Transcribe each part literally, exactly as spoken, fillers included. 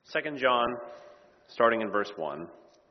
Second John, starting in verse one.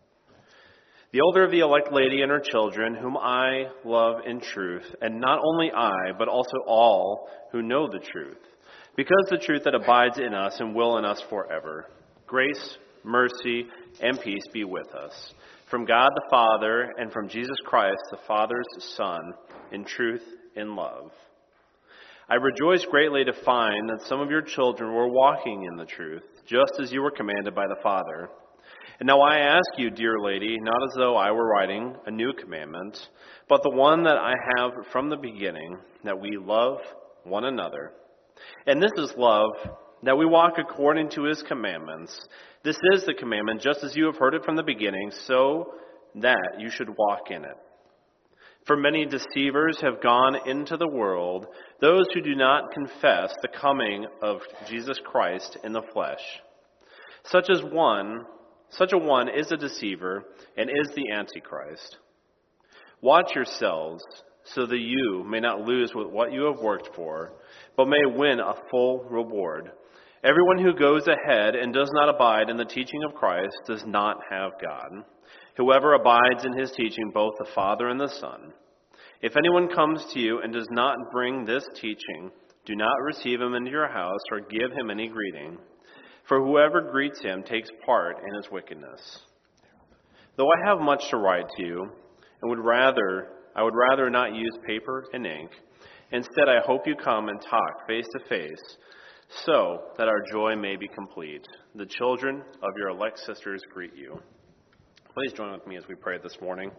The elder of the elect lady and her children, whom I love in truth, and not only I, but also all who know the truth, because the truth that abides in us and will in us forever. Grace, mercy, and peace be with us, from God the Father, and from Jesus Christ, the Father's Son, in truth and love. I rejoice greatly to find that some of your children were walking in the truth, just as you were commanded by the Father. And now I ask you, dear lady, not as though I were writing a new commandment, but the one that I have from the beginning, that we love one another. And this is love, that we walk according to his commandments. This is the commandment, just as you have heard it from the beginning, so that you should walk in it. For many deceivers have gone into the world, those who do not confess the coming of Jesus Christ in the flesh. Such as one, such a one is a deceiver and is the Antichrist. Watch yourselves so that you may not lose what you have worked for, but may win a full reward. Everyone who goes ahead and does not abide in the teaching of Christ does not have God. Whoever abides in his teaching, both the Father and the Son. If anyone comes to you and does not bring this teaching, do not receive him into your house or give him any greeting. For whoever greets him takes part in his wickedness. Though I have much to write to you, and would rather I would rather not use paper and ink. Instead, I hope you come and talk face to face, so that our joy may be complete. The children of your elect sisters greet you. Please join with me as we pray this morning.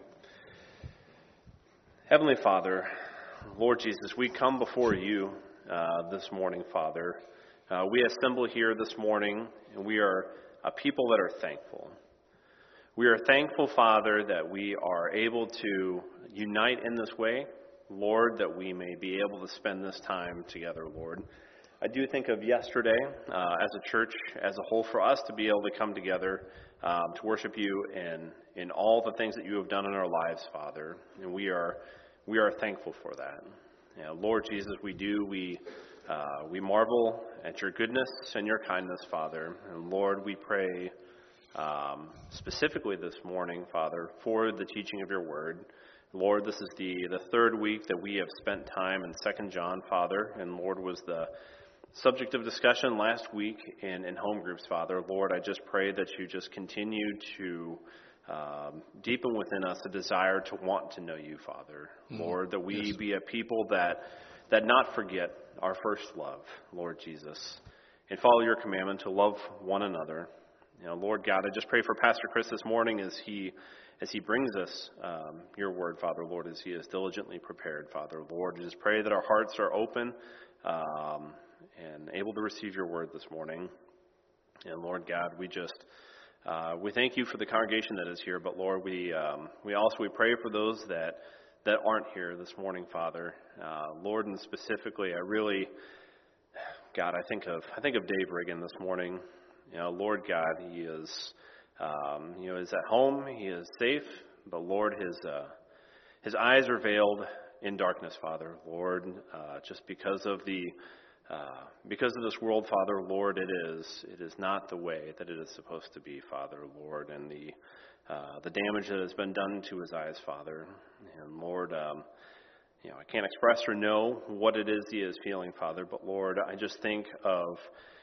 Heavenly Father, Lord Jesus, we come before you uh, this morning, Father. Uh, we assemble here this morning, and we are a people that are thankful. We are thankful, Father, that we are able to unite in this way, Lord, that we may be able to spend this time together, Lord. I do think of yesterday uh, as a church as a whole, for us to be able to come together um, to worship you in, in all the things that you have done in our lives, Father. And we are we are thankful for that. You know, Lord Jesus, we do, we uh, we marvel at your goodness and your kindness, Father. And Lord, we pray um, specifically this morning, Father, for the teaching of your word. Lord, this is the, the third week that we have spent time in Second John, Father, and Lord, was the subject of discussion last week in, in home groups, Father. Lord, I just pray that you just continue to um, deepen within us a desire to want to know you, Father. Mm-hmm. Lord, that we yes. be a people that that not forget our first love, Lord Jesus, and follow your commandment to love one another. You know, Lord God, I just pray for Pastor Chris this morning as he as he brings us um, your word, Father, Lord, as he is diligently prepared, Father. Lord, I just pray that our hearts are open um, and able to receive your word this morning. And Lord God, we just uh, we thank you for the congregation that is here, but Lord, we um, we also we pray for those that that aren't here this morning, Father. Uh, Lord, and specifically, I really, God, I think of I think of Dave Riggin this morning. You know, Lord God, he is um, you know is at home, he is safe, but Lord, his uh, his eyes are veiled in darkness, Father. Lord, uh, just because of the Uh, because of this world, Father, Lord, it is it is not the way that it is supposed to be, Father, Lord, and the uh, the damage that has been done to his eyes, Father, and Lord, um, you know, I can't express or know what it is he is feeling, Father, but Lord, I just think of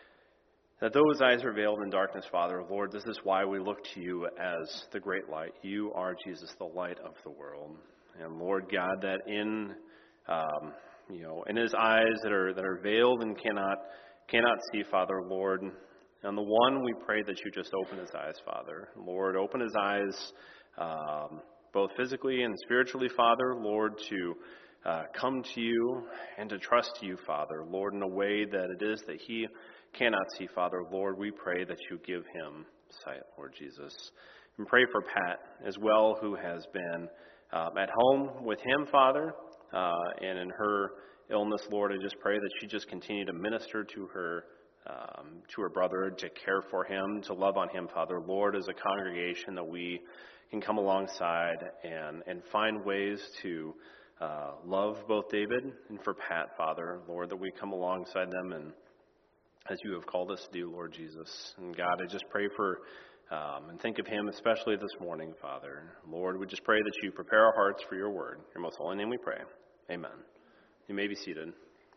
that those eyes are veiled in darkness, Father, Lord. This is why we look to you as the great light. You are, Jesus, the light of the world, and Lord God, that in um, You know, in his eyes that are that are veiled and cannot cannot see, Father, Lord. And the one, we pray that you just open his eyes, Father. Lord, open his eyes, um, both physically and spiritually, Father, Lord, to uh, come to you and to trust you, Father, Lord, in a way that it is that he cannot see, Father. Lord, we pray that you give him sight, Lord Jesus. And pray for Pat as well, who has been um, at home with him, Father. Uh, and in her illness, Lord, I just pray that she just continue to minister to her um, to her brother, to care for him, to love on him, Father. Lord, as a congregation that we can come alongside and, and find ways to uh, love both David and for Pat, Father. Lord, that we come alongside them and as you have called us to do, Lord Jesus. And God, I just pray for um, and think of him especially this morning, Father. Lord, we just pray that you prepare our hearts for your word. In your most holy name we pray. Amen. You may be seated.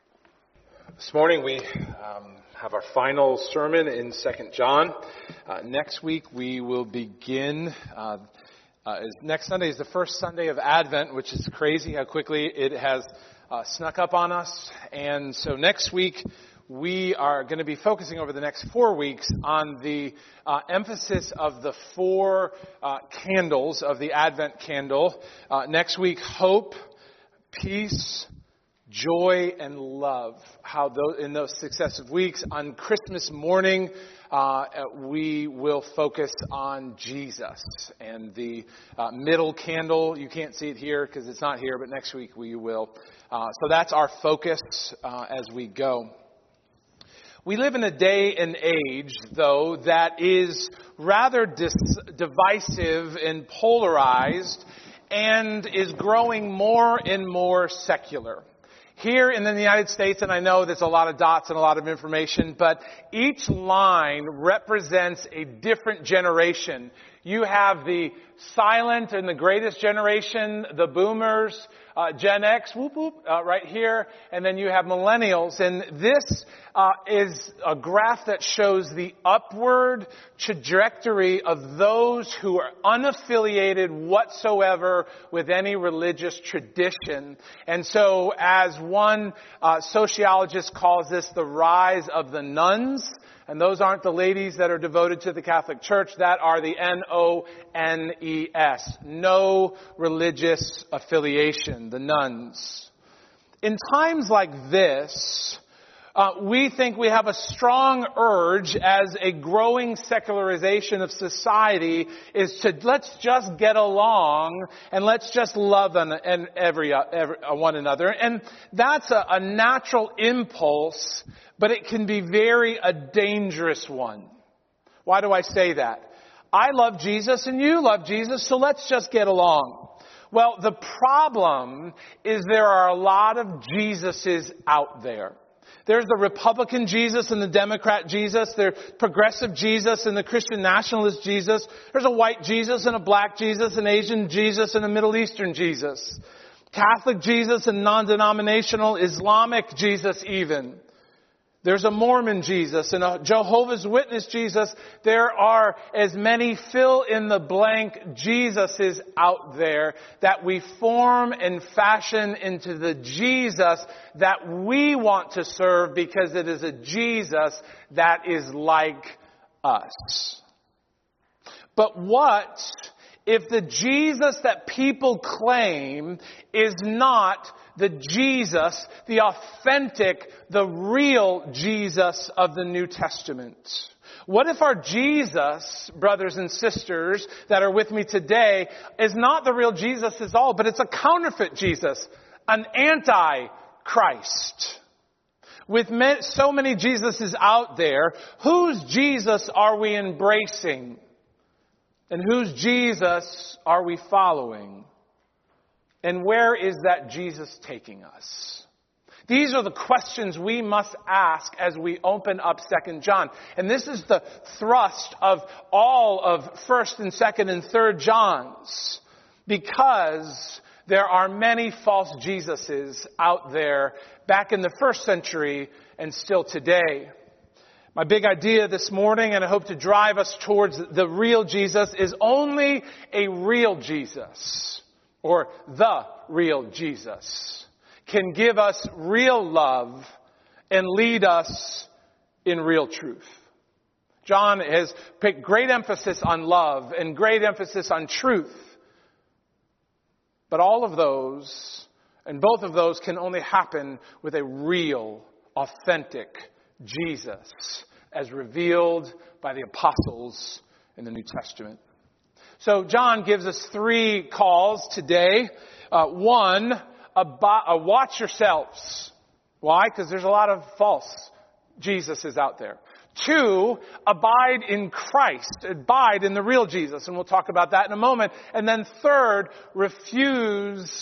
This morning we um, have our final sermon in Second John. Uh, next week we will begin. Uh, uh, is, next Sunday is the first Sunday of Advent, which is crazy how quickly it has uh, snuck up on us. And so next week we are going to be focusing over the next four weeks on the uh, emphasis of the four uh, candles of the Advent candle. Uh, next week, hope, peace, joy, and love. How those, in those successive weeks, on Christmas morning, uh, we will focus on Jesus. And the uh, middle candle, you can't see it here because it's not here, but next week we will. Uh, so that's our focus uh, as we go. We live in a day and age, though, that is rather dis- divisive and polarized and is growing more and more secular. Here in the United States, and I know there's a lot of dots and a lot of information, but each line represents a different generation. You have the silent and the greatest generation, the boomers, uh, Gen X, whoop whoop, uh, right here, and then you have millennials. And this uh, is a graph that shows the upward trajectory of those who are unaffiliated whatsoever with any religious tradition. And so, as one uh, sociologist calls this, the rise of the nuns. And those aren't the ladies that are devoted to the Catholic Church. That are the N O N E S. No religious affiliation. The nuns. In times like this, uh, we think we have a strong urge as a growing secularization of society is to let's just get along and let's just love an, and every, uh, every uh, one another. And that's a, a natural impulse, but it can be very a dangerous one. Why do I say that? I love Jesus and you love Jesus, so let's just get along. Well, the problem is there are a lot of Jesuses out there. There's the Republican Jesus and the Democrat Jesus. There's progressive Jesus and the Christian nationalist Jesus. There's a white Jesus and a black Jesus, an Asian Jesus and a Middle Eastern Jesus. Catholic Jesus and non-denominational Islamic Jesus even. There's a Mormon Jesus and a Jehovah's Witness Jesus. There are as many fill-in-the-blank Jesuses out there that we form and fashion into the Jesus that we want to serve because it is a Jesus that is like us. But what if the Jesus that people claim is not the Jesus, the authentic, the real Jesus of the New Testament? What if our Jesus, brothers and sisters that are with me today, is not the real Jesus at all, but it's a counterfeit Jesus, an anti-Christ? With so many Jesuses out there, whose Jesus are we embracing? And whose Jesus are we following? And where is that Jesus taking us? These are the questions we must ask as we open up Second John. And this is the thrust of all of First and Second and Third Johns. Because there are many false Jesuses out there back in the first century and still today. My big idea this morning, and I hope to drive us towards the real Jesus, is only a real Jesus, or the real Jesus, can give us real love and lead us in real truth. John has put great emphasis on love and great emphasis on truth. But all of those, and both of those, can only happen with a real, authentic Jesus, as revealed by the apostles in the New Testament. So John gives us three calls today. Uh, one, about, uh, watch yourselves. Why? Because there's a lot of false Jesuses out there. Two, abide in Christ. Abide in the real Jesus. And we'll talk about that in a moment. And then third, refuse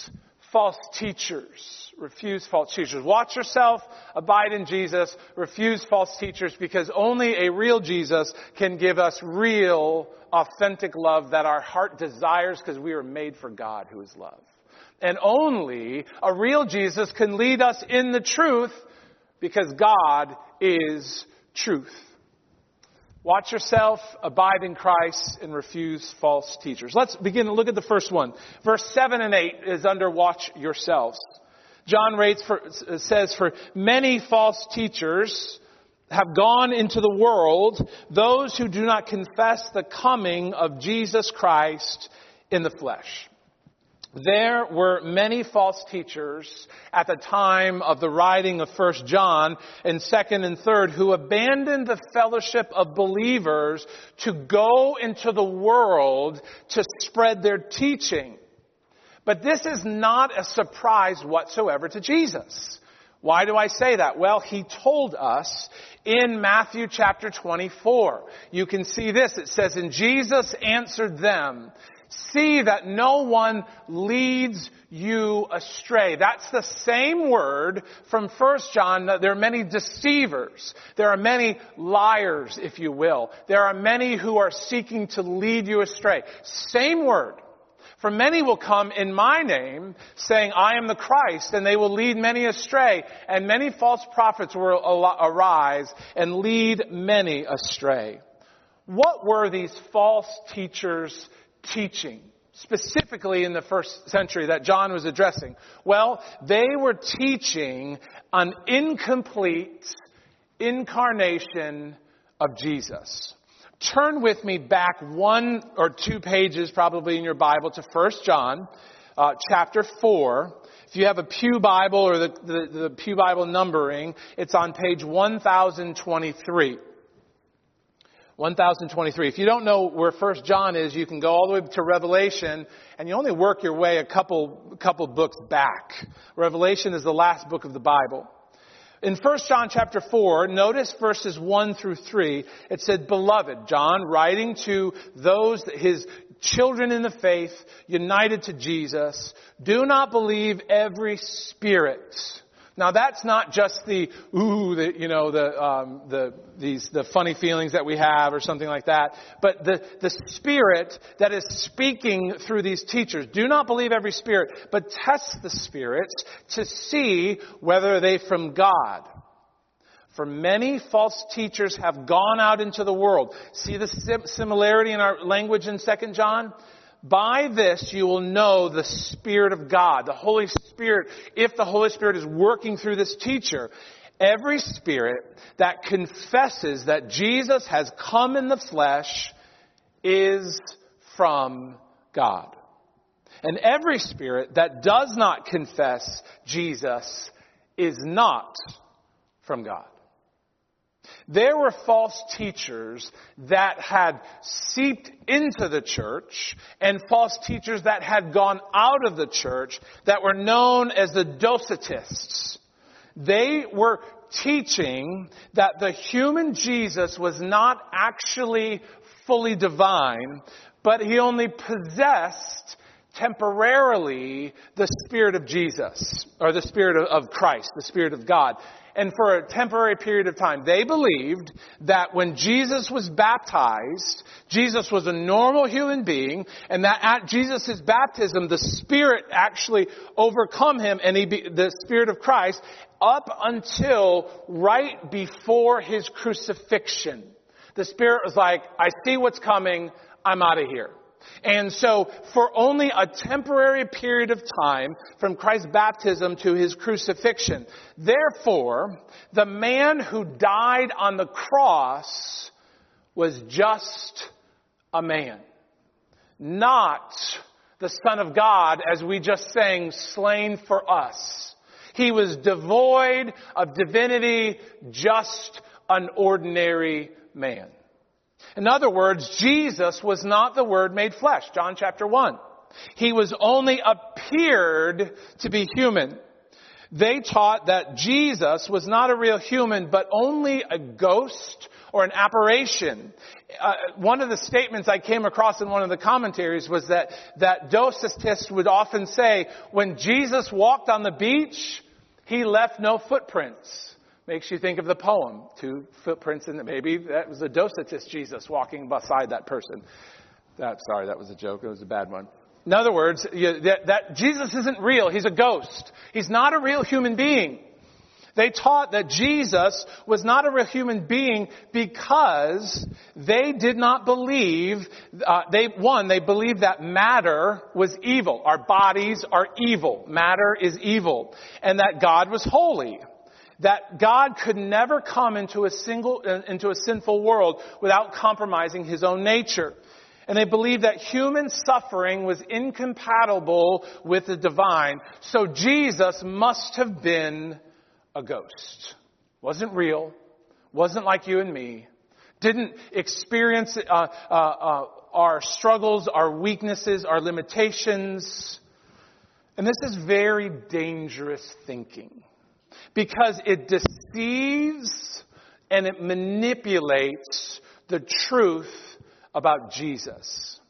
false teachers. Refuse false teachers. Watch yourself, abide in Jesus, refuse false teachers, because only a real Jesus can give us real, authentic love that our heart desires, because we are made for God, who is love. And only a real Jesus can lead us in the truth, because God is truth. Watch yourself, abide in Christ, and refuse false teachers. Let's begin to look at the first one. Verse seven and eight is under watch yourselves. John writes for, says, for many false teachers have gone into the world, those who do not confess the coming of Jesus Christ in the flesh. There were many false teachers at the time of the writing of First John and Second and Third who abandoned the fellowship of believers to go into the world to spread their teaching. But this is not a surprise whatsoever to Jesus. Why do I say that? Well, he told us in Matthew chapter twenty-four. You can see this. It says, and Jesus answered them, see that no one leads you astray. That's the same word from First John. There are many deceivers. There are many liars, if you will. There are many who are seeking to lead you astray. Same word. For many will come in my name, saying, I am the Christ, and they will lead many astray. And many false prophets will arise and lead many astray. What were these false teachers teaching, specifically in the first century that John was addressing? Well, they were teaching an incomplete incarnation of Jesus. Turn with me back one or two pages probably in your Bible to First John uh, chapter four. If you have a Pew Bible or the, the, the Pew Bible numbering, it's on page one thousand twenty-three. one thousand twenty-three. If you don't know where First John is, you can go all the way to Revelation, and you only work your way a couple, couple books back. Revelation is the last book of the Bible. In First John chapter four, notice verses one through three. It said, beloved, John writing to those, his children in the faith, united to Jesus, do not believe every spirit. Now that's not just the, ooh, the, you know, the, um, the, these, the funny feelings that we have or something like that. But the, the spirit that is speaking through these teachers. Do not believe every spirit, but test the spirits to see whether they from God. For many false teachers have gone out into the world. See the similarity in our language in Second John? By this you will know the Spirit of God, the Holy Spirit, if the Holy Spirit is working through this teacher. Every spirit that confesses that Jesus has come in the flesh is from God. And every spirit that does not confess Jesus is not from God. There were false teachers that had seeped into the church and false teachers that had gone out of the church that were known as the Docetists. They were teaching that the human Jesus was not actually fully divine, but he only possessed temporarily the Spirit of Jesus, or the Spirit of Christ, the Spirit of God. And for a temporary period of time, they believed that when Jesus was baptized, Jesus was a normal human being, and that at Jesus' baptism, the Spirit actually overcome him, and he be, the Spirit of Christ, up until right before his crucifixion. The Spirit was like, I see what's coming, I'm out of here. And so for only a temporary period of time from Christ's baptism to his crucifixion, therefore, the man who died on the cross was just a man, not the Son of God, as we just sang, slain for us. He was devoid of divinity, just an ordinary man. In other words, Jesus was not the Word made flesh. John chapter one. He was only appeared to be human. They taught that Jesus was not a real human, but only a ghost or an apparition. Uh, one of the statements I came across in one of the commentaries was that, that Docetists would often say, when Jesus walked on the beach, he left no footprints. Makes you think of the poem, two footprints in the, maybe that was a Docetist Jesus walking beside that person. That, sorry, that was a joke. It was a bad one. In other words, you, that, that Jesus isn't real. He's a ghost. He's not a real human being. They taught that Jesus was not a real human being because they did not believe, uh, they, one, they believed that matter was evil. Our bodies are evil. Matter is evil. And that God was holy. That God could never come into a single, into a sinful world without compromising his own nature. And they believed that human suffering was incompatible with the divine. So Jesus must have been a ghost. Wasn't real. Wasn't like you and me. Didn't experience uh, uh, uh, our struggles, our weaknesses, our limitations. And this is very dangerous thinking. Because it deceives and it manipulates the truth about Jesus.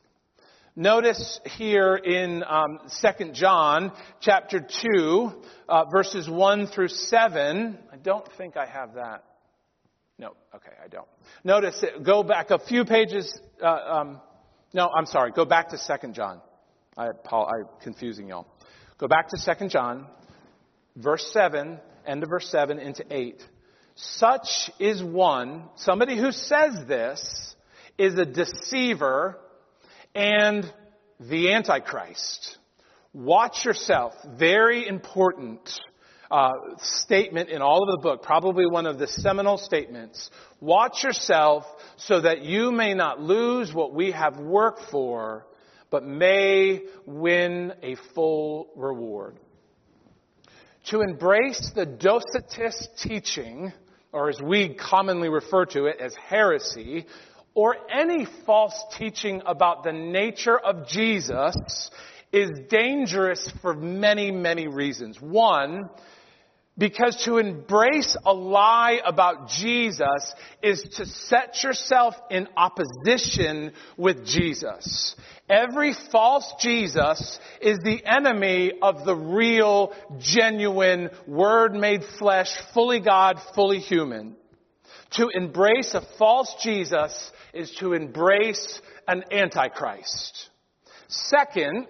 Notice here in um, Second John chapter two, uh, verses one through seven. I don't think I have that. No, okay, I don't. Notice it. Go back a few pages. Uh, um, no, I'm sorry. Go back to Second John. I, Paul, I'm confusing y'all. Go back to Second John, verse seven, end of verse seven into eight. Such is one, somebody who says this is a deceiver and the Antichrist. Watch yourself. Very important uh, statement in all of the book. Probably one of the seminal statements. Watch yourself so that you may not lose what we have worked for, but may win a full reward. To embrace the Docetist teaching, or as we commonly refer to it as heresy, or any false teaching about the nature of Jesus is dangerous for many, many reasons. One, because to embrace a lie about Jesus is to set yourself in opposition with Jesus. Every false Jesus is the enemy of the real, genuine, Word made flesh, fully God, fully human. To embrace a false Jesus is to embrace an Antichrist. Second,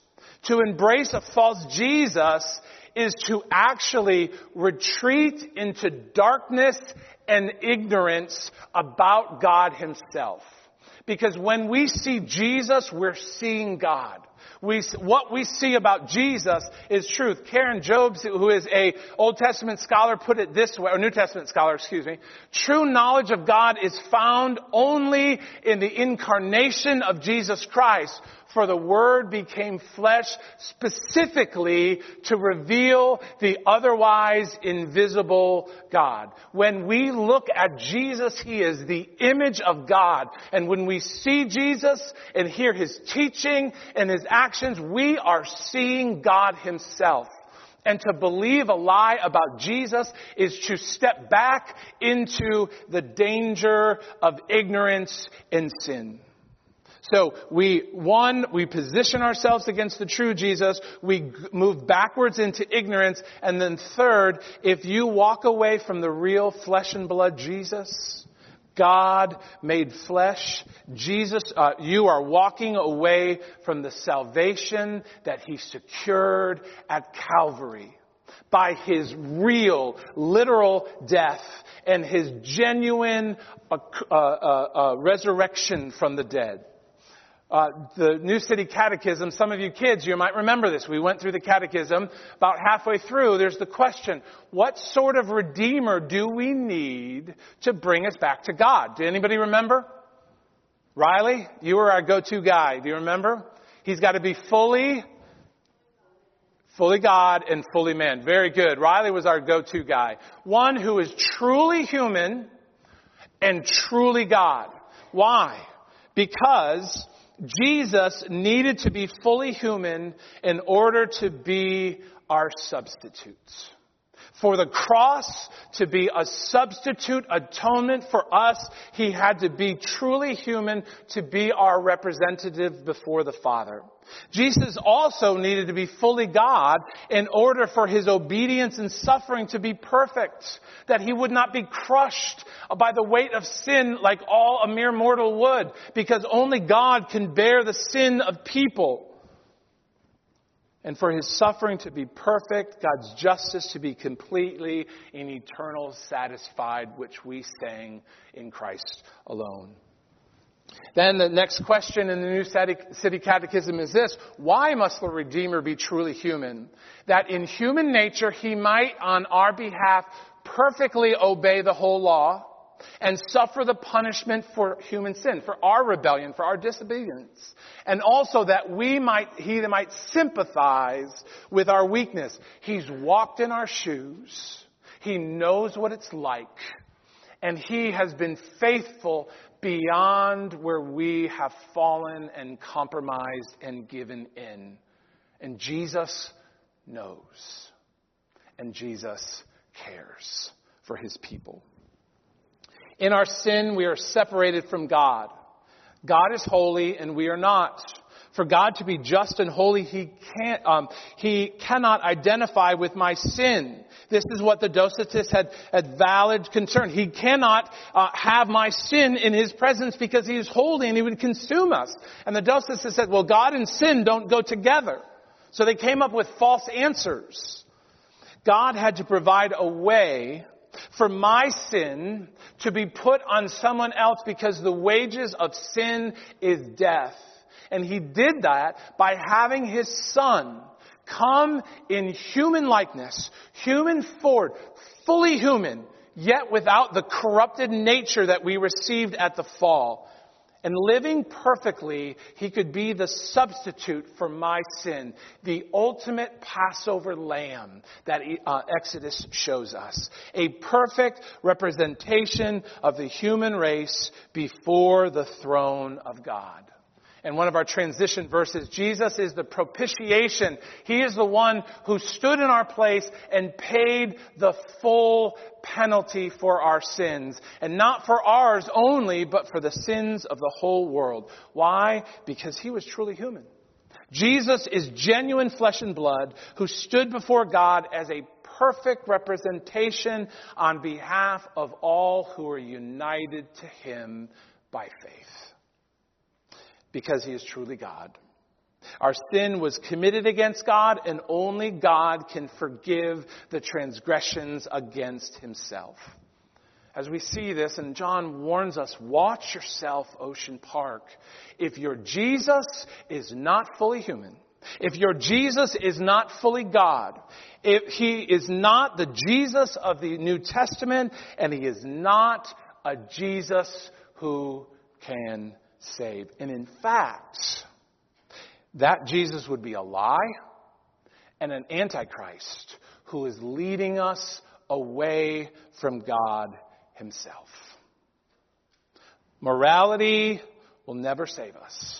to embrace a false Jesus is to actually retreat into darkness and ignorance about God himself. Because when we see Jesus, we're seeing God. We, what we see about Jesus is truth. Karen Jobes, who is a Old Testament scholar, put it this way, or New Testament scholar, excuse me. True knowledge of God is found only in the incarnation of Jesus Christ. For the Word became flesh specifically to reveal the otherwise invisible God. When we look at Jesus, He is the image of God. And when we see Jesus and hear His teaching and His actions, we are seeing God Himself. And to believe a lie about Jesus is to step back into the danger of ignorance and sin. So we, one, we position ourselves against the true Jesus. We move backwards into ignorance. And then third, if you walk away from the real flesh and blood Jesus, God made flesh, Jesus, uh, you are walking away from the salvation that He secured at Calvary by His real, literal death and His genuine uh, uh, uh, resurrection from the dead. Uh, the New City Catechism, some of you kids, you might remember this. We went through the catechism. About halfway through, there's the question, what sort of Redeemer do we need to bring us back to God? Did anybody remember? Riley, you were our go-to guy. Do you remember? He's got to be fully, fully God and fully man. Very good. Riley was our go-to guy. One who is truly human and truly God. Why? Because Jesus needed to be fully human in order to be our substitutes. For the cross to be a substitute atonement for us, he had to be truly human to be our representative before the Father. Jesus also needed to be fully God in order for his obedience and suffering to be perfect, that he would not be crushed by the weight of sin like all a mere mortal would, because only God can bear the sin of people. And for his suffering to be perfect, God's justice to be completely and eternal satisfied, which we sang in Christ alone. Then the next question in the New City Catechism is this: why must the Redeemer be truly human? That in human nature he might on our behalf perfectly obey the whole law and suffer the punishment for human sin, for our rebellion, for our disobedience. And also that we might, he might sympathize with our weakness. He's walked in our shoes. He knows what it's like. And he has been faithful beyond where we have fallen and compromised and given in. And Jesus knows. And Jesus cares for his people. In our sin, we are separated from God. God is holy and we are not. For God to be just and holy, he can't, um, he cannot identify with my sin. This is what the Docetists had, had valid concern. He cannot uh, have my sin in his presence because he is holy and he would consume us. And the Docetists said, well, God and sin don't go together. So they came up with false answers. God had to provide a way for my sin to be put on someone else because the wages of sin is death. And he did that by having his son come in human likeness, human form, fully human, yet without the corrupted nature that we received at the fall. And living perfectly, he could be the substitute for my sin, the ultimate Passover lamb that uh, Exodus shows us. A perfect representation of the human race before the throne of God. And one of our transition verses, Jesus is the propitiation. He is the one who stood in our place and paid the full penalty for our sins. And not for ours only, but for the sins of the whole world. Why? Because he was truly human. Jesus is genuine flesh and blood who stood before God as a perfect representation on behalf of all who are united to him by faith. Because he is truly God. Our sin was committed against God, and only God can forgive the transgressions against himself. As we see this, and John warns us, watch yourself, Ocean Park. If your Jesus is not fully human, if your Jesus is not fully God, if he is not the Jesus of the New Testament, and he is not a Jesus who can save. And in fact, that Jesus would be a lie and an antichrist who is leading us away from God himself. Morality will never save us.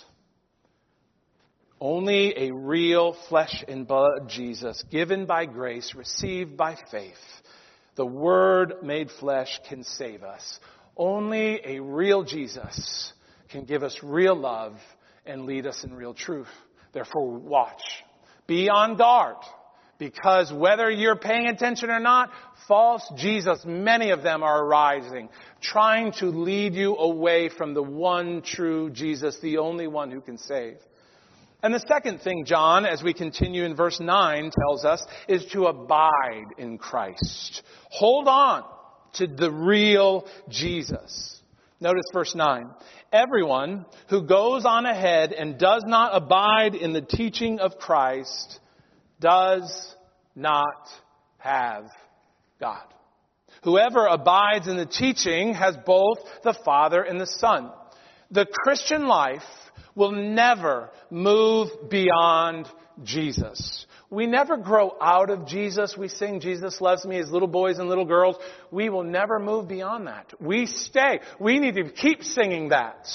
Only a real flesh and blood Jesus, given by grace, received by faith, the Word made flesh, can save us. Only a real Jesus can give us real love and lead us in real truth. Therefore, watch. Be on guard. Because whether you're paying attention or not, false Jesus, many of them are arising, trying to lead you away from the one true Jesus, the only one who can save. And the second thing John, as we continue in verse nine, tells us is to abide in Christ. Hold on to the real Jesus. Notice verse nine. Everyone who goes on ahead and does not abide in the teaching of Christ does not have God. Whoever abides in the teaching has both the Father and the Son. The Christian life will never move beyond Jesus. We never grow out of Jesus. We sing Jesus loves me as little boys and little girls. We will never move beyond that. We stay. We need to keep singing that.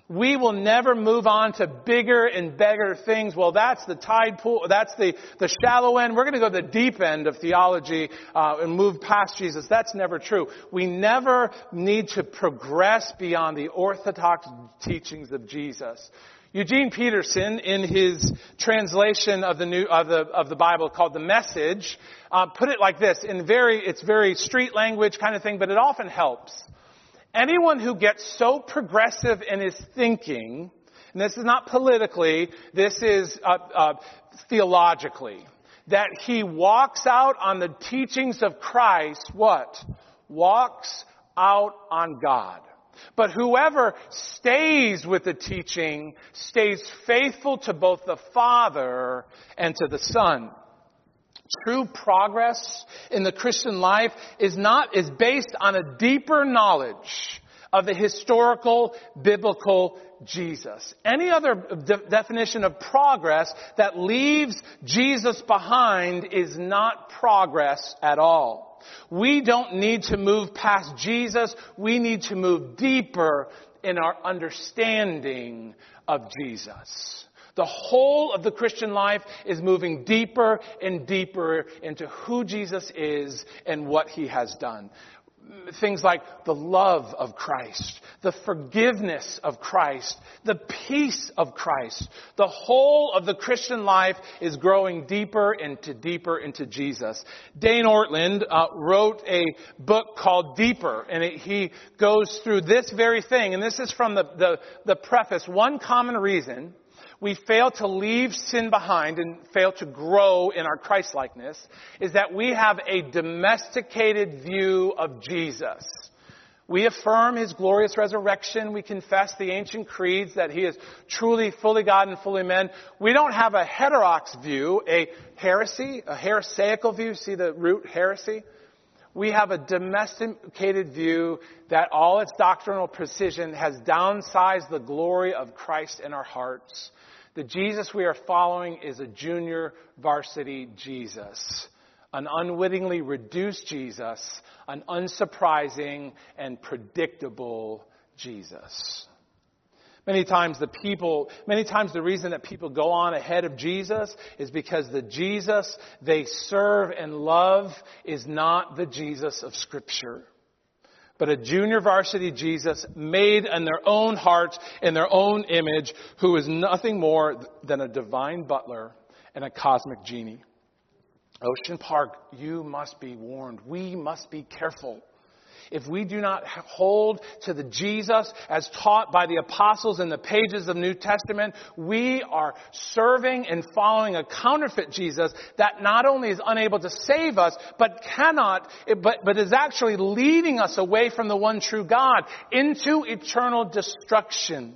We will never move on to bigger and bigger things. Well, that's the tide pool. That's the, the shallow end. We're going to go to the deep end of theology uh, and move past Jesus. That's never true. We never need to progress beyond the orthodox teachings of Jesus. Eugene Peterson, in his translation of the new of the of the Bible called The Message, uh, put it like this: in very it's very street language kind of thing, but it often helps. Anyone who gets so progressive in his thinking, and this is not politically, this is uh, uh, theologically, that he walks out on the teachings of Christ, what? Walks out on God. But whoever stays with the teaching stays faithful to both the Father and to the Son. True progress in the Christian life is not, is based on a deeper knowledge of the historical, biblical Jesus. Any other de- definition of progress that leaves Jesus behind is not progress at all. We don't need to move past Jesus. We need to move deeper in our understanding of Jesus. The whole of the Christian life is moving deeper and deeper into who Jesus is and what He has done. Things like the love of Christ, the forgiveness of Christ, the peace of Christ. The whole of the Christian life is growing deeper into deeper into Jesus. Dane Ortland uh, wrote a book called Deeper, and it, he goes through this very thing. And this is from the, the, the preface. One common reason we fail to leave sin behind and fail to grow in our Christ-likeness is that we have a domesticated view of Jesus. We affirm His glorious resurrection. We confess the ancient creeds that He is truly fully God and fully man. We don't have a heterodox view, a heresy, a heresiacal view. See the root heresy? We have a domesticated view that all its doctrinal precision has downsized the glory of Christ in our hearts. The Jesus we are following is a junior varsity Jesus, an unwittingly reduced Jesus, an unsurprising and predictable Jesus. Many times the people, many times the reason that people go on ahead of Jesus is because the Jesus they serve and love is not the Jesus of Scripture, but a junior varsity Jesus made in their own hearts, in their own image, who is nothing more than a divine butler and a cosmic genie. Ocean Park, you must be warned. We must be careful. If we do not hold to the Jesus as taught by the apostles in the pages of the New Testament, we are serving and following a counterfeit Jesus that not only is unable to save us, but cannot, but, but is actually leading us away from the one true God into eternal destruction.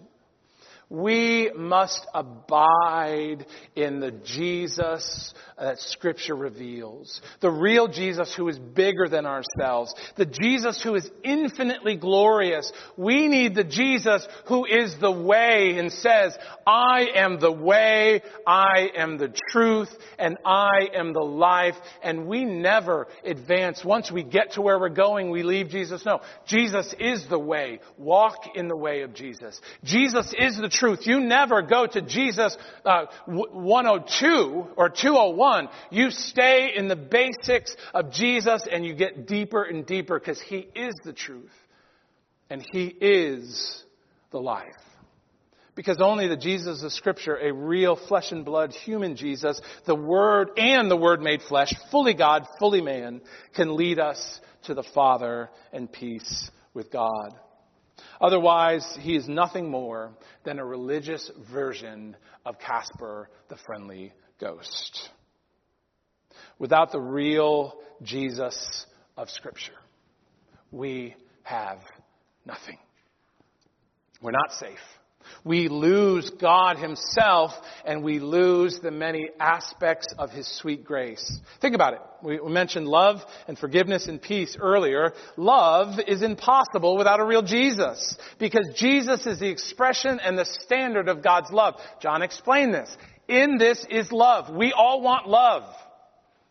We must abide in the Jesus that Scripture reveals. The real Jesus who is bigger than ourselves. The Jesus who is infinitely glorious. We need the Jesus who is the way and says, I am the way, I am the truth, and I am the life. And we never advance. Once we get to where we're going, we leave Jesus. No, Jesus is the way. Walk in the way of Jesus. Jesus is the truth. You never go to Jesus uh, one oh two or two oh one. You stay in the basics of Jesus and you get deeper and deeper because He is the truth and He is the life. Because only the Jesus of Scripture, a real flesh and blood human Jesus, the Word and the Word made flesh, fully God, fully man, can lead us to the Father and peace with God. Otherwise, He is nothing more than a religious version of Casper the Friendly Ghost. Without the real Jesus of Scripture, we have nothing. We're not safe. We lose God Himself and we lose the many aspects of His sweet grace. Think about it. We mentioned love and forgiveness and peace earlier. Love is impossible without a real Jesus because Jesus is the expression and the standard of God's love. John explained this. In this is love. We all want love.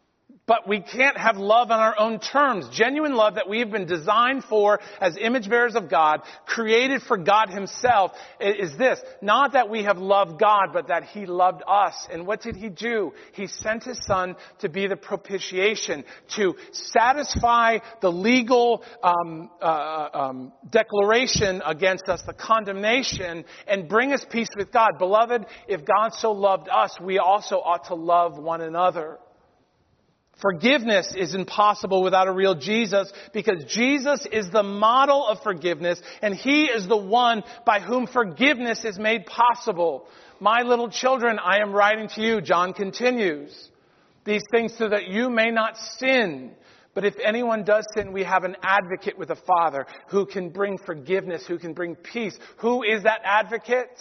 But we can't have love on our own terms. Genuine love that we have been designed for as image bearers of God, created for God himself, is this. Not that we have loved God, but that he loved us. And what did he do? He sent his son to be the propitiation, to satisfy the legal um, uh, um, declaration against us, the condemnation, and bring us peace with God. Beloved, if God so loved us, we also ought to love one another. Forgiveness is impossible without a real Jesus, because Jesus is the model of forgiveness, and he is the one by whom forgiveness is made possible. My little children, I am writing to you, John continues, these things so that you may not sin. But if anyone does sin, we have an advocate with the Father who can bring forgiveness, who can bring peace. Who is that advocate?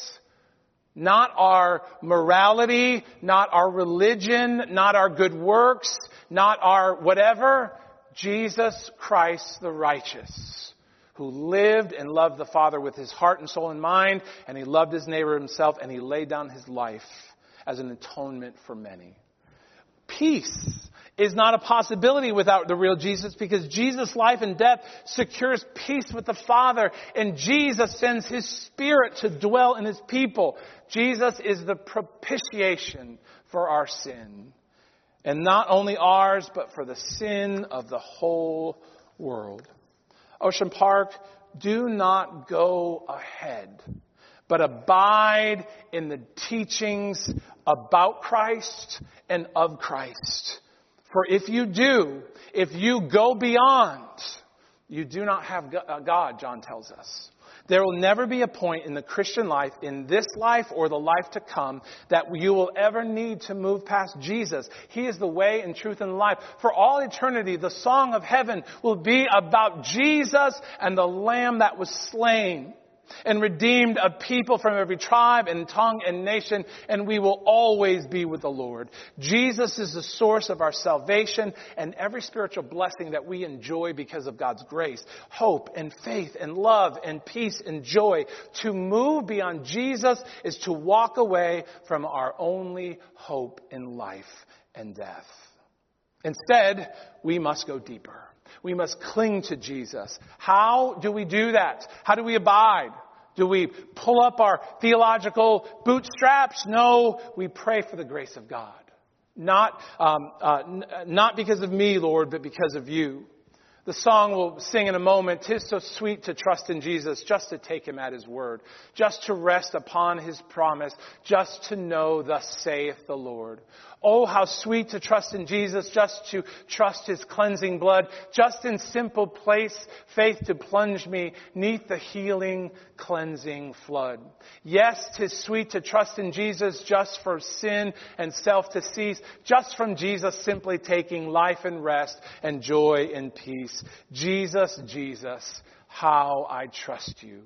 Not our morality, not our religion, not our good works, not our whatever. Jesus Christ the righteous, who lived and loved the Father with his heart and soul and mind, and he loved his neighbor himself, and he laid down his life as an atonement for many. Peace is not a possibility without the real Jesus, because Jesus' life and death secures peace with the Father, and Jesus sends his Spirit to dwell in his people. Jesus is the propitiation for our sin. And not only ours, but for the sin of the whole world. Ocean Park, do not go ahead, but abide in the teachings about Christ and of Christ. For if you do, if you go beyond, you do not have God, John tells us. There will never be a point in the Christian life, in this life or the life to come, that you will ever need to move past Jesus. He is the way and truth and life. For all eternity, the song of heaven will be about Jesus and the Lamb that was slain and redeemed a people from every tribe and tongue and nation, and we will always be with the Lord. Jesus is the source of our salvation and every spiritual blessing that we enjoy because of God's grace, hope and faith and love and peace and joy. To move beyond Jesus is to walk away from our only hope in life and death. Instead, we must go deeper. We must cling to Jesus. How do we do that? How do we abide? Do we pull up our theological bootstraps? No, we pray for the grace of God. Not, um, uh, n- not because of me, Lord, but because of you. The song we'll sing in a moment, "'Tis so sweet to trust in Jesus, just to take him at his word, just to rest upon his promise, just to know thus saith the Lord. Oh, how sweet to trust in Jesus, just to trust his cleansing blood, just in simple place, faith to plunge me neath the healing, cleansing flood. Yes, 'tis sweet to trust in Jesus, just for sin and self to cease, just from Jesus simply taking life and rest and joy and peace. Jesus, Jesus, how I trust you.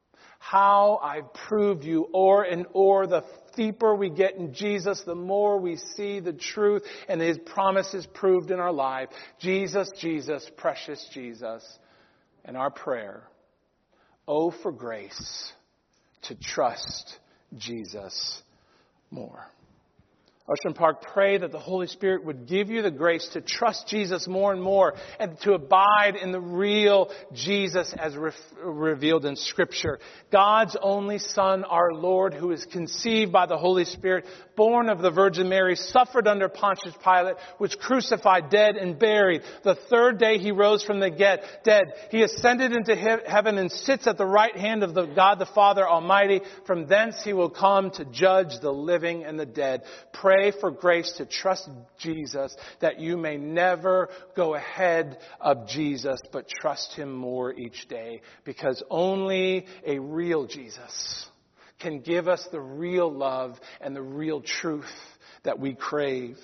How I've proved you o'er and o'er. The deeper we get in Jesus, the more we see the truth and his promises proved in our life. Jesus, Jesus, precious Jesus." And our prayer, oh, for grace to trust Jesus more. Ocean Park, pray that the Holy Spirit would give you the grace to trust Jesus more and more, and to abide in the real Jesus as re- revealed in Scripture. God's only Son, our Lord, who is conceived by the Holy Spirit, born of the Virgin Mary, suffered under Pontius Pilate, was crucified, dead, and buried. The third day he rose from the get, dead. He ascended into he- heaven and sits at the right hand of the God the Father Almighty. From thence he will come to judge the living and the dead. Pray Pray for grace to trust Jesus, that you may never go ahead of Jesus, but trust him more each day, because only a real Jesus can give us the real love and the real truth that we crave.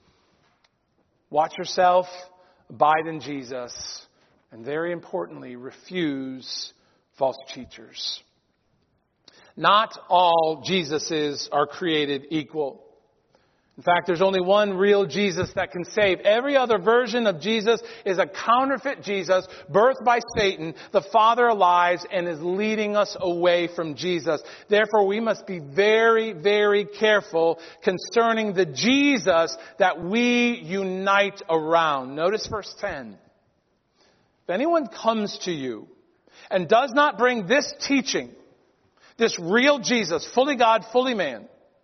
Watch yourself, abide in Jesus, and very importantly, refuse false teachers. Not all Jesuses are created equal. In fact, there's only one real Jesus that can save. Every other version of Jesus is a counterfeit Jesus, birthed by Satan, the father of lies, and is leading us away from Jesus. Therefore, we must be very, very careful concerning the Jesus that we unite around. Notice verse ten. If anyone comes to you and does not bring this teaching, this real Jesus, fully God, fully man,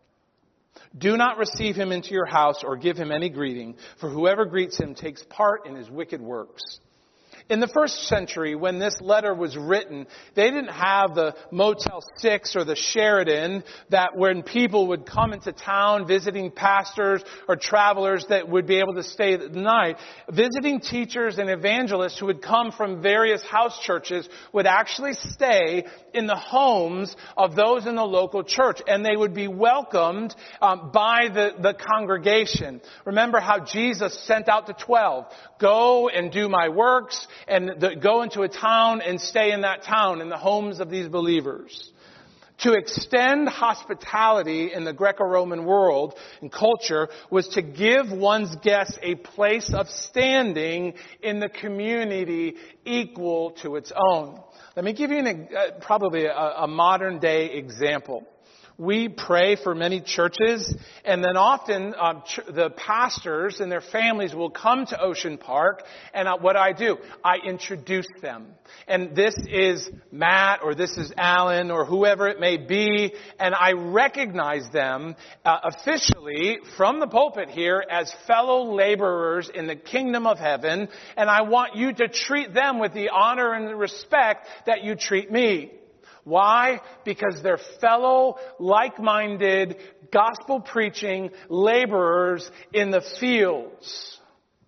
do not receive him into your house or give him any greeting, for whoever greets him takes part in his wicked works. In the first century, when this letter was written, they didn't have the Motel six or the Sheraton that when people would come into town visiting pastors or travelers that would be able to stay the night. Visiting teachers and evangelists who would come from various house churches would actually stay in the homes of those in the local church, and they would be welcomed um, by the, the congregation. Remember how Jesus sent out the twelve. Go and do my works, and the, go into a town and stay in that town, in the homes of these believers. To extend hospitality in the Greco-Roman world and culture was to give one's guests a place of standing in the community equal to its own. Let me give you an, uh, probably a, a modern day example. We pray for many churches, and then often um, ch- the pastors and their families will come to Ocean Park, and uh, what I do, I introduce them. And this is Matt, or this is Alan, or whoever it may be, and I recognize them uh, officially from the pulpit here as fellow laborers in the kingdom of heaven, and I want you to treat them with the honor and the respect that you treat me. Why? Because they're fellow, like-minded, gospel-preaching laborers in the fields.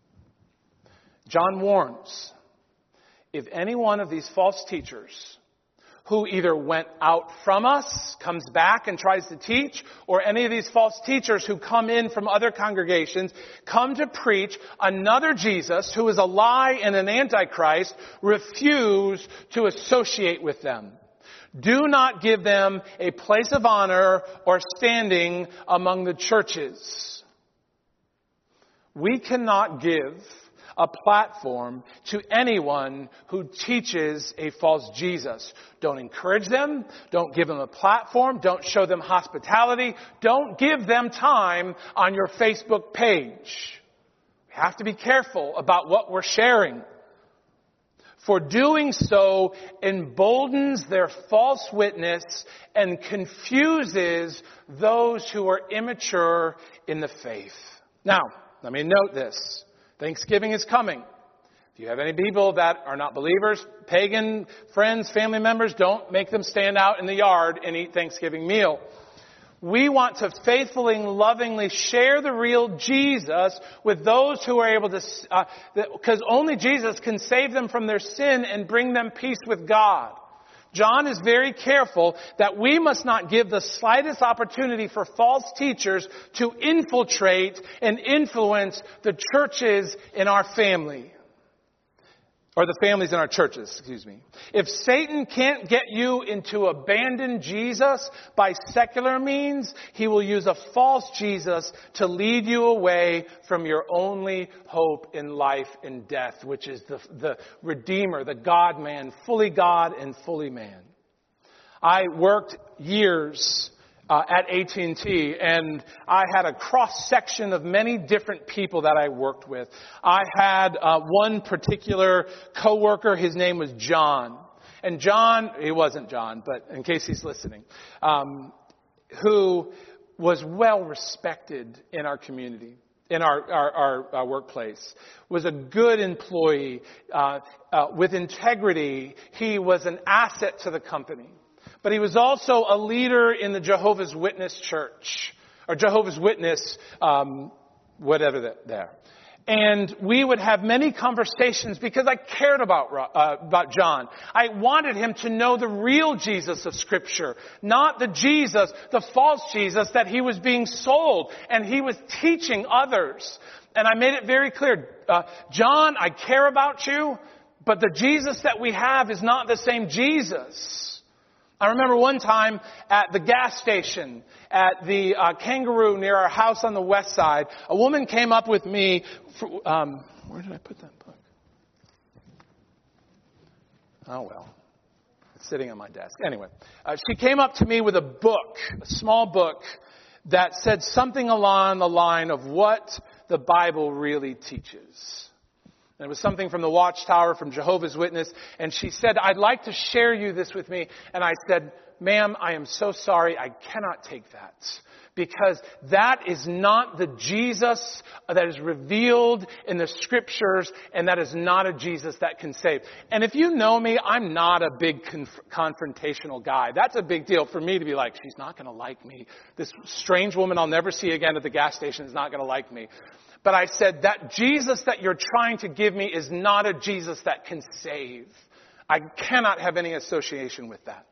John warns, if any one of these false teachers who either went out from us, comes back and tries to teach, or any of these false teachers who come in from other congregations, come to preach another Jesus who is a lie and an antichrist, refuse to associate with them. Do not give them a place of honor or standing among the churches. We cannot give a platform to anyone who teaches a false Jesus. Don't encourage them. Don't give them a platform. Don't show them hospitality. Don't give them time on your Facebook page. We have to be careful about what we're sharing. For doing so emboldens their false witness and confuses those who are immature in the faith. Now, let me note this. Thanksgiving is coming. If you have any people that are not believers, pagan friends, family members, don't make them stand out in the yard and eat Thanksgiving meal. We want to faithfully and lovingly share the real Jesus with those who are able to, uh, because only Jesus can save them from their sin and bring them peace with God. John is very careful that we must not give the slightest opportunity for false teachers to infiltrate and influence the churches in our family. Or the families in our churches, excuse me. If Satan can't get you into abandon Jesus by secular means, he will use a false Jesus to lead you away from your only hope in life and death, which is the, the Redeemer, the God-man, fully God and fully man. I worked years Uh, at A T and T, and I had a cross-section of many different people that I worked with. I had uh, one particular coworker, his name was John. And John, he wasn't John, but in case he's listening, um, who was well respected in our community, in our, our, our, our workplace, was a good employee, uh, uh, with integrity. He was an asset to the company. But he was also a leader in the Jehovah's Witness church, or Jehovah's Witness, um, whatever that there. And we would have many conversations because I cared about uh, about John. I wanted him to know the real Jesus of Scripture, not the Jesus, the false Jesus that he was being sold, and he was teaching others. And I made it very clear, uh, John, I care about you, but the Jesus that we have is not the same Jesus. I remember one time at the gas station at the uh, Kangaroo near our house on the west side, a woman came up with me. For, um, where did I put that book? Oh, well. It's sitting on my desk. Anyway, uh, she came up to me with a book, a small book, that said something along the line of what the Bible really teaches. And it was something from the Watchtower, from Jehovah's Witness. And she said, I'd like to share you this with me. And I said, ma'am, I am so sorry. I cannot take that. Because that is not the Jesus that is revealed in the Scriptures. And that is not a Jesus that can save. And if you know me, I'm not a big conf- confrontational guy. That's a big deal for me to be like, she's not going to like me. This strange woman I'll never see again at the gas station is not going to like me. But I said, that Jesus that you're trying to give me is not a Jesus that can save. I cannot have any association with that.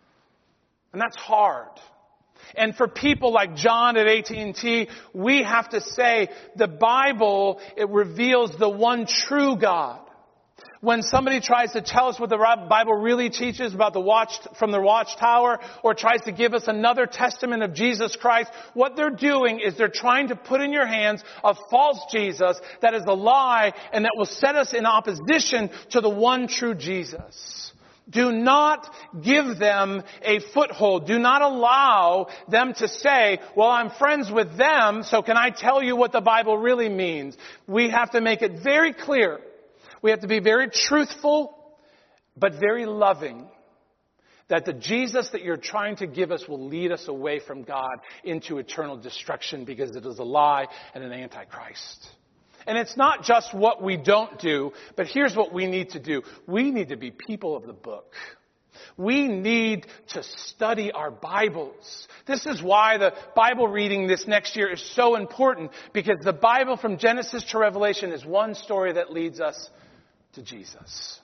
And that's hard. And for people like John at A T and T, we have to say the Bible, it reveals the one true God. When somebody tries to tell us what the Bible really teaches about the watch from the Watchtower, or tries to give us another testament of Jesus Christ, what they're doing is they're trying to put in your hands a false Jesus that is a lie and that will set us in opposition to the one true Jesus. Do not give them a foothold. Do not allow them to say, well, I'm friends with them, so can I tell you what the Bible really means? We have to make it very clear. We have to be very truthful, but very loving. That the Jesus that you're trying to give us will lead us away from God into eternal destruction, because it is a lie and an antichrist. And it's not just what we don't do, but here's what we need to do. We need to be people of the book. We need to study our Bibles. This is why the Bible reading this next year is so important, because the Bible from Genesis to Revelation is one story that leads us to Jesus.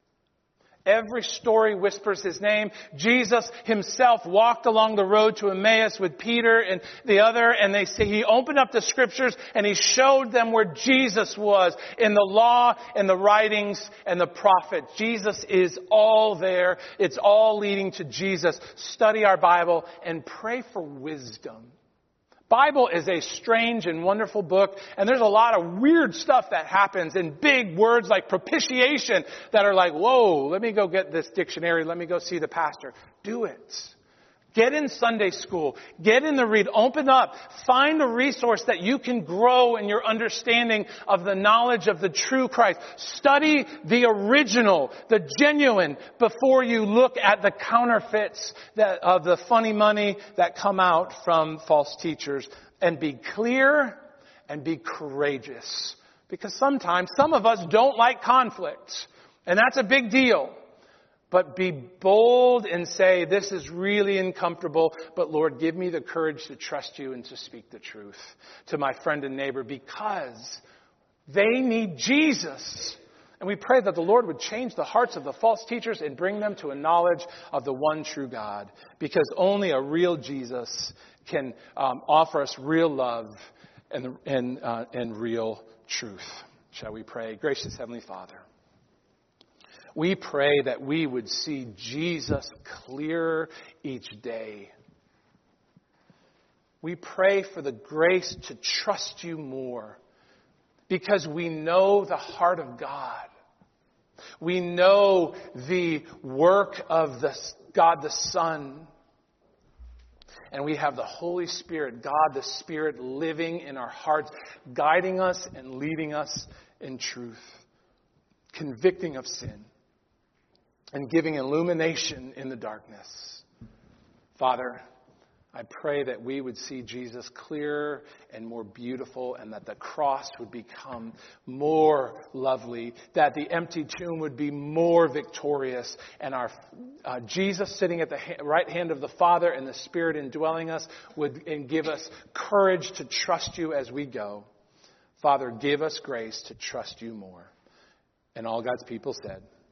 Every story whispers his name. Jesus himself walked along the road to Emmaus with Peter and the other, and they say he opened up the Scriptures and he showed them where Jesus was in the law and the writings and the prophets. Jesus is all there. It's all leading to Jesus. Study our Bible and pray for wisdom. Bible is a strange and wonderful book, and there's a lot of weird stuff that happens in big words like propitiation that are like, whoa, let me go get this dictionary, let me go see the pastor. Do it. Get in Sunday school. Get in the read. Open up. Find a resource that you can grow in your understanding of the knowledge of the true Christ. Study the original, the genuine, before you look at the counterfeits that, of the funny money that come out from false teachers. And be clear and be courageous. Because sometimes some of us don't like conflict. And that's a big deal. But be bold and say, this is really uncomfortable, but Lord, give me the courage to trust you and to speak the truth to my friend and neighbor, because they need Jesus. And we pray that the Lord would change the hearts of the false teachers and bring them to a knowledge of the one true God, because only a real Jesus can um, offer us real love and, and, uh, and real truth. Shall we pray? Gracious Heavenly Father, we pray that we would see Jesus clearer each day. We pray for the grace to trust you more, because we know the heart of God. We know the work of the God the Son. And we have the Holy Spirit, God the Spirit, living in our hearts, guiding us and leading us in truth, convicting of sin, and giving illumination in the darkness. Father, I pray that we would see Jesus clearer and more beautiful, and that the cross would become more lovely, that the empty tomb would be more victorious, and our uh, Jesus sitting at the ha- right hand of the Father and the Spirit indwelling us would and give us courage to trust you as we go. Father, give us grace to trust you more. And all God's people said,